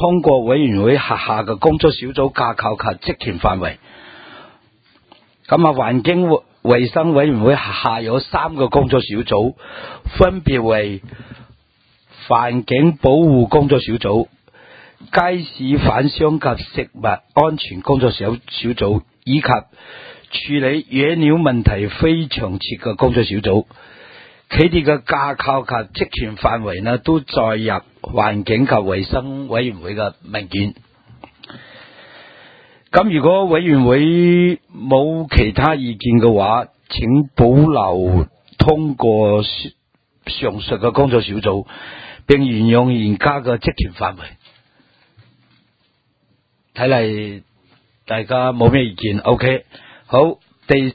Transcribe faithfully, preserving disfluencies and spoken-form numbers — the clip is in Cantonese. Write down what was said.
通過委員會轄下嘅工作小組架構及職權範圍。咁啊，環境衛生委員會轄下有三個工作小組，分別為環境保護工作小組、街市販商及食物安全工作小小組，以及處理野鳥問題非常設嘅工作小組。佢哋嘅架構及職權範圍呢，都載入環境及衛生委員會嘅文件。咁如果委員會冇其他意見嘅話，請保留通過上述嘅工作小組，並沿用現家嘅職權範圍。睇嚟大家冇咩意見 ，OK， 好，第